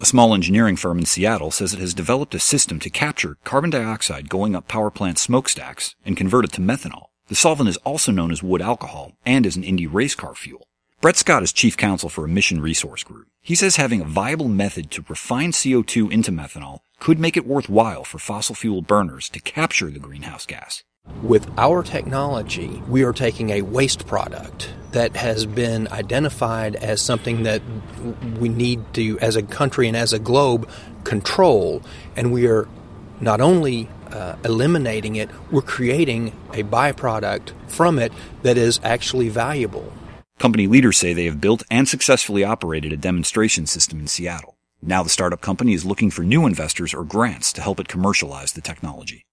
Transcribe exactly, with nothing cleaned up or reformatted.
small engineering firm in Seattle says it has developed a system to capture carbon dioxide going up power plant smokestacks and convert it to methanol. The solvent is also known as wood alcohol and is an Indy race car fuel. Brett Scott is chief counsel for Emission Resource Group. He says having a viable method to refine C O two into methanol could make it worthwhile for fossil fuel burners to capture the greenhouse gas. With our technology, we are taking a waste product that has been identified as something that we need to, as a country and as a globe, control. And we are not only uh, eliminating it, we're creating a byproduct from it that is actually valuable. Company leaders say they have built and successfully operated a demonstration system in Seattle. Now the startup company is looking for new investors or grants to help it commercialize the technology.